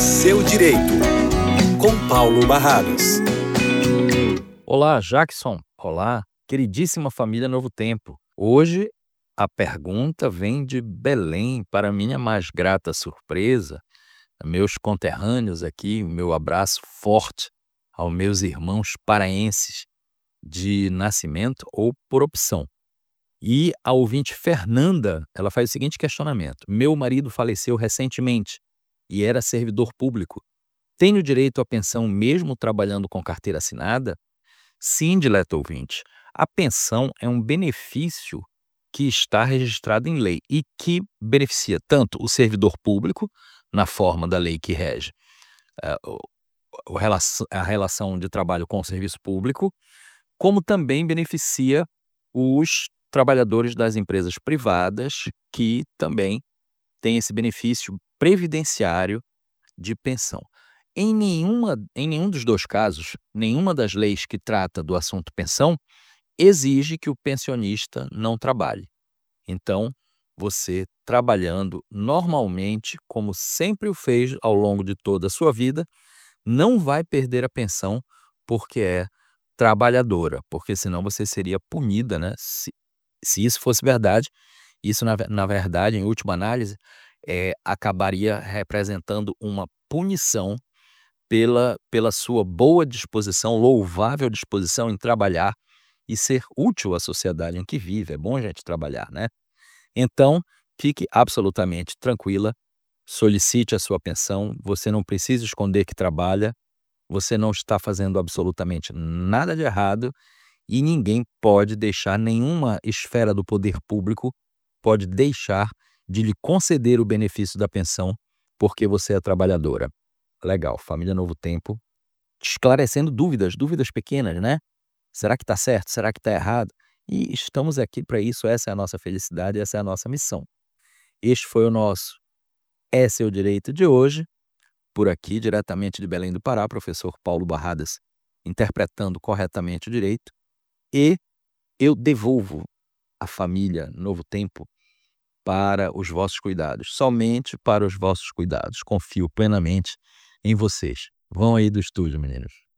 Seu Direito, com Paulo Barradas. Olá, Jackson. Olá, queridíssima família Novo Tempo. Hoje a pergunta vem de Belém, para minha mais grata surpresa. Meus conterrâneos aqui, meu abraço forte aos meus irmãos paraenses de nascimento ou por opção. E a ouvinte Fernanda, ela faz o seguinte questionamento: meu marido faleceu recentemente e era servidor público. Tenho direito à pensão mesmo trabalhando com carteira assinada? Sim, dileto ouvinte. A pensão é um benefício que está registrado em lei e que beneficia tanto o servidor público, na forma da lei que rege a relação de trabalho com o serviço público, como também beneficia os trabalhadores das empresas privadas, que também têm esse benefício previdenciário de pensão. Em nenhum dos dois casos, nenhuma das leis que trata do assunto pensão exige que o pensionista não trabalhe. Então, você trabalhando normalmente, como sempre o fez ao longo de toda a sua vida, não vai perder a pensão porque é trabalhadora, porque senão você seria punida, né? Se isso fosse verdade, isso na verdade, em última análise, acabaria representando uma punição pela sua boa disposição, louvável disposição em trabalhar e ser útil à sociedade em que vive. É bom a gente trabalhar, né? Então, fique absolutamente tranquila, solicite a sua pensão, você não precisa esconder que trabalha, você não está fazendo absolutamente nada de errado e ninguém pode deixar, nenhuma esfera do poder público pode deixar de lhe conceder o benefício da pensão porque você é trabalhadora. Legal, família Novo Tempo, esclarecendo dúvidas pequenas, né? Será que está certo? Será que está errado? E estamos aqui para isso, essa é a nossa felicidade, essa é a nossa missão. Este foi o nosso É Seu Direito de hoje, por aqui, diretamente de Belém do Pará, professor Paulo Barradas, interpretando corretamente o direito, e eu devolvo a família Novo Tempo para os vossos cuidados, somente para os vossos cuidados. Confio plenamente em vocês. Vão aí do estúdio, meninos.